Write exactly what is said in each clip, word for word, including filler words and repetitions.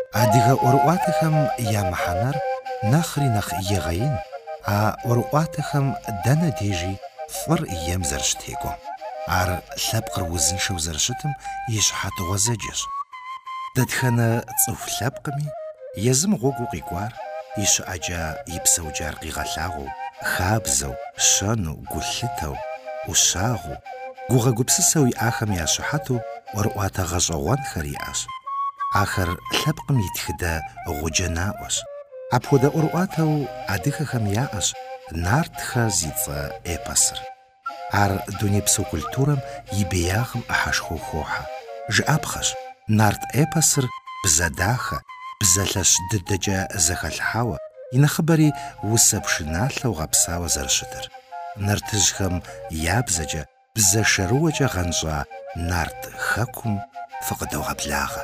Адыгэ ӏуэрыӏуатэхэм я мыхьэнэр нэхъри нэхъ егъэин, а ӏуэрыӏуатэхэм дэнэ дежи фӏыр ем зэрыщытекӏуэм. Ар лъэпкъыр узыншэу зэрыщытым и щхьэтыгъуэ зэджэщ. Дэтхэнэ цӏыху лъэпкъми езым гъуэгу къикӏуар и щыӏэкӏэ и псэуджар къигъэлъагъуэу, хабзэу, щэну, гулъытэу, ӏущагъыу, гугъэгупсысэу иӏахэм ящыхьэту ӏуэрыӏуатэ гъэщӏэгъуэнхэр иӏэщ. Ахэр лъэпкъым и тхыдэ гъуджэ наӏуэщ. Апхуэдэ ӏуэрыӏуатэу адыгэхэм яӏэщ нартхэ зи цӏэ эпосыр. Ар дунейпсо культурэм и беягъым ӏыхьэшхуэу хохьэ. Жыӏэпхъэщ нарт эпосыр бзэ дахэ, бзэ лъэщ дыдэкӏэ зэхэлъхьауэ, и нэхъыбэри усэ пшыналъэу гъэпсауэ зэрыщытыр. Нартыжьхэм я бзэкӏэ, бзэ шэрыуэкӏэ гъэнщӏа нарт хэкум фыкъыдогъэблагъэ.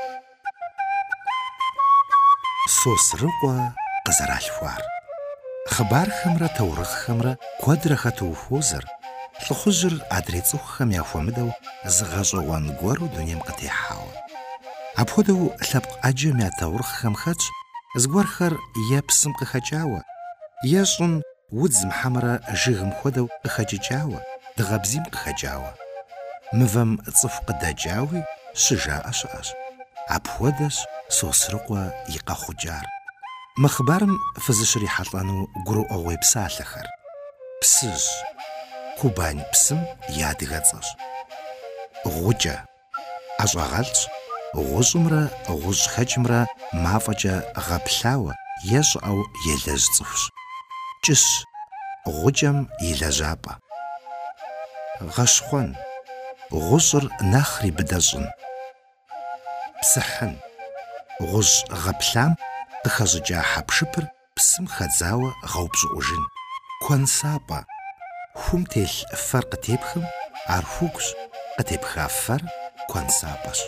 Сосрыкъуэ къызэралъхуар. Хъыбархэмрэ таурыхъхэмрэ куэдрэ хэту ухуозэр, лӏыхъужьыр адрей цӏыхухэм яхуэмыдэу зыгъэщӏэгъуэн гуэру дунейм къытехьауэ. Апхуэдэу лъэпкъ ӏэджэм я таурыхъхэм хэтщ зыгуэрхэр е псым къыхэкӏауэ, е щӏым удз мыхьэмрэ жыгым хуэдэу къыхэкӏыкӏауэ, дыгъэбзийм къыхэкӏауэ. Мывэм цӏыху къыдэкӏауи щыжаӏэ щыӏэщ. Апхуэдэщ Сосрыкъуэ и къэхъукӏар. Мы хъыбарым фызыщрихьэлӏэну гурыӏуэгъуей псалъэхэр. Псыжь, Кубань псым и адыгэ цӏэщ. Гъукӏэ, ӏэщӏагъэлӏщ, гъущӏымрэ гъущӏхэкӏымрэ мафӏэкӏэ гъэплъауэ е щӏыӏэу елэжь цӏыхущ. Кӏыщ, гъукӏэм и лэжьапӏэ. Гъэщхъуэн, гъущӏыр нэхъри быдэ щӏын. Псыхьын, гъущӏ гъэплъам къыхэщӏыкӏа хьэпшыпыр псым хэдзауэ гъэупщӏыӏужын. Куэнсапӏэ, хум телъ фэр къытепхым, ар хугущ, къытепха фэр куэнсапӏэщ.